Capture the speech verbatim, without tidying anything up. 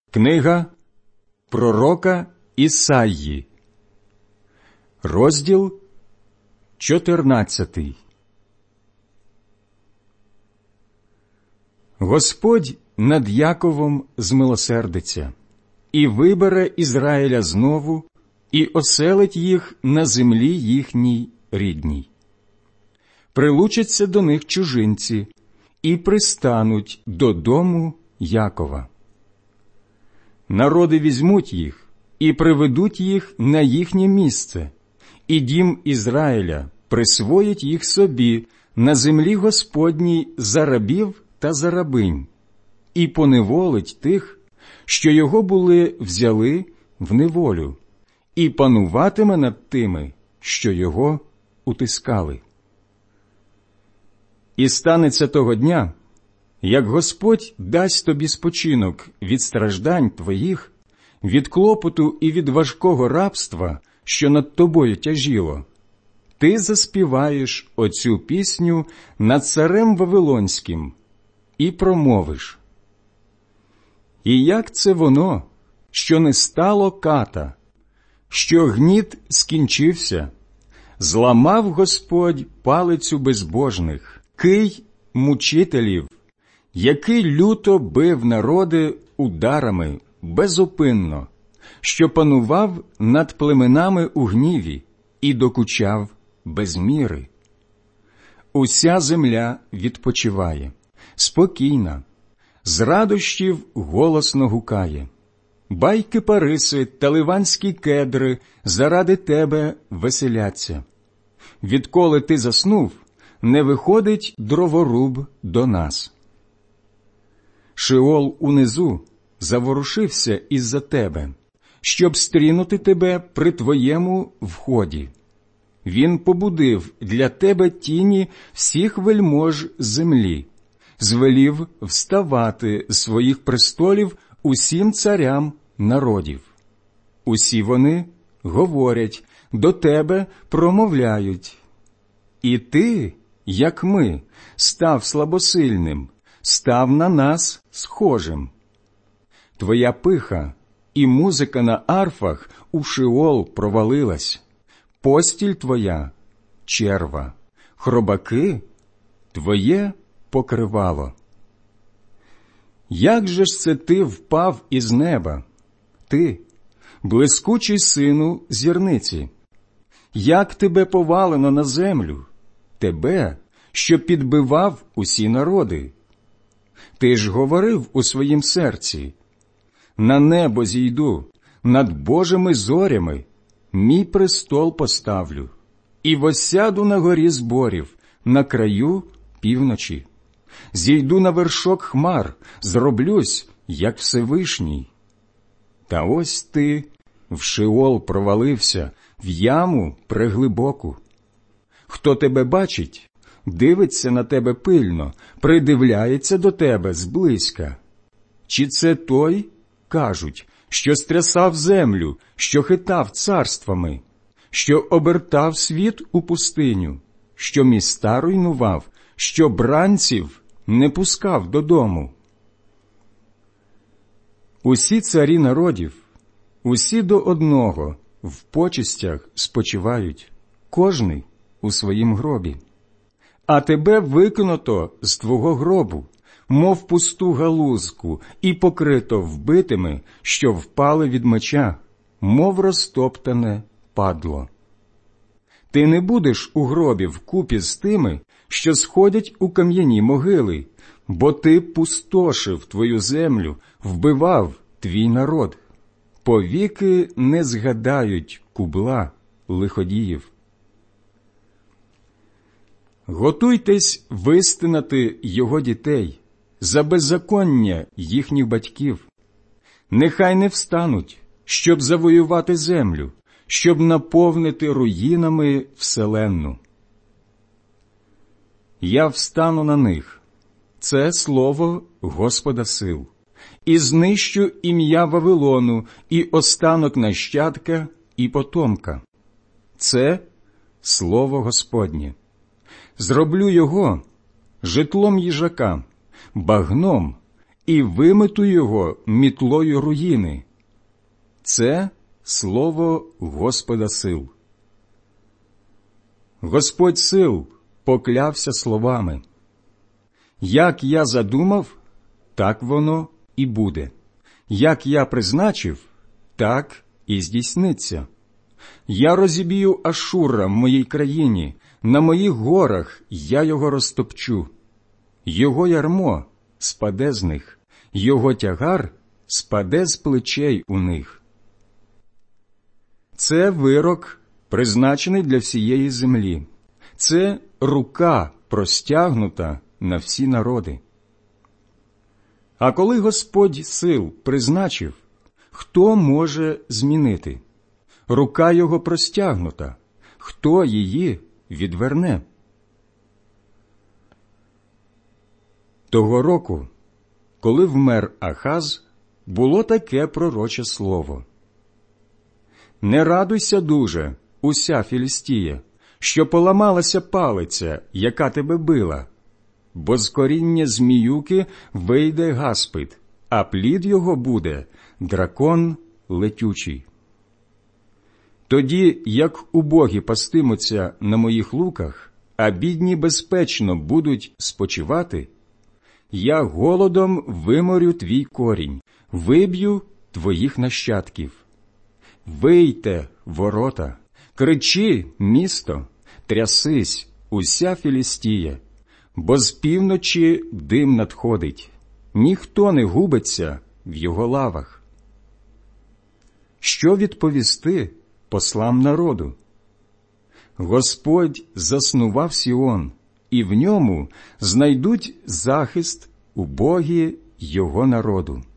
Книга пророка Ісаї, розділ чотирнадцятий. Господь над Яковом змилосердиться, і вибере Ізраїля знову, і оселить їх на землі їхній рідній. Прилучаться до них чужинці, і пристануть додому Якова. Народи візьмуть їх і приведуть їх на їхнє місце, і дім Ізраїля присвоїть їх собі на землі Господній за рабів та за рабинь, і поневолить тих, що його були взяли в неволю, і пануватиме над тими, що його утискали. І станеться того дня, як Господь дасть тобі спочинок від страждань твоїх, від клопоту і від важкого рабства, що над тобою тяжіло, ти заспіваєш оцю пісню над царем Вавилонським і промовиш: «І як це воно, що не стало ката, що гніт скінчився, зламав Господь палицю безбожних, кий мучителів, який люто бив народи ударами безупинно, що панував над племенами у гніві і докучав без міри. Уся земля відпочиває, спокійна, з радощів голосно гукає. Байки париси та ливанські кедри заради тебе веселяться. Відколи ти заснув, не виходить дроворуб до нас. Шеол унизу заворушився із-за тебе, щоб стрінути тебе при твоєму вході. Він побудив для тебе тіні всіх вельмож землі, звелів вставати з своїх престолів усім царям народів. Усі вони говорять, до тебе промовляють. І ти, як ми, став слабосильним, став на нас схожим. Твоя пиха і музика на арфах у Шеол провалилась, постіль твоя – черва, хробаки – твоє покривало. Як же ж це ти впав із неба, ти, блискучий сину зірниці? Як тебе повалено на землю, тебе, що підбивав усі народи? Ти ж говорив у своїм серці: на небо зійду, над Божими зорями, мій престол поставлю, і восяду на горі зборів, на краю півночі. Зійду на вершок хмар, зроблюсь, як Всевишній. Та ось ти в Шеол провалився, в яму преглибоку. Хто тебе бачить, дивиться на тебе пильно, придивляється до тебе зблизька. Чи це той, кажуть, що стрясав землю, що хитав царствами, що обертав світ у пустиню, що міста руйнував, що бранців не пускав додому? Усі царі народів, усі до одного, в почестях спочивають, кожний у своїм гробі. А тебе викинуто з твого гробу, мов пусту галузку, і покрито вбитими, що впали від меча, мов розтоптане падло. Ти не будеш у гробі вкупі з тими, що сходять у кам'яні могили, бо ти пустошив твою землю, вбивав твій народ. Повіки не згадають кубла лиходіїв. Готуйтесь вистинати його дітей за беззаконня їхніх батьків. Нехай не встануть, щоб завоювати землю, щоб наповнити руїнами вселенну. Я встану на них, це слово Господа сил, і знищу ім'я Вавилону, і останок нащадка, і потомка. Це слово Господнє. Зроблю його житлом їжака, багном і вимету його мітлою руїни. Це слово Господа сил. Господь сил поклявся словами: як я задумав, так воно і буде. Як я призначив, так і здійсниться. Я розіб'ю Ашура в моїй країні, на моїх горах я його розтопчу. Його ярмо спаде з них, його тягар спаде з плечей у них. Це вирок, призначений для всієї землі. Це рука простягнута на всі народи. А коли Господь сил призначив, хто може змінити? Рука його простягнута, хто її відверне? Того року, коли вмер Ахаз, було таке пророче слово: «Не радуйся дуже, уся Філістія, що поламалася палиця, яка тебе била, бо з коріння зміюки вийде гаспид, а плід його буде дракон летючий. Тоді, як убогі пастимуться на моїх луках, а бідні безпечно будуть спочивати, я голодом виморю твій корінь, виб'ю твоїх нащадків. Вийте, ворота, кричи, місто, трясись, уся Філістія, бо з півночі дим надходить, ніхто не губиться в його лавах». Що відповісти послам народу? Господь заснував Сіон, і в ньому знайдуть захист убогі його народу.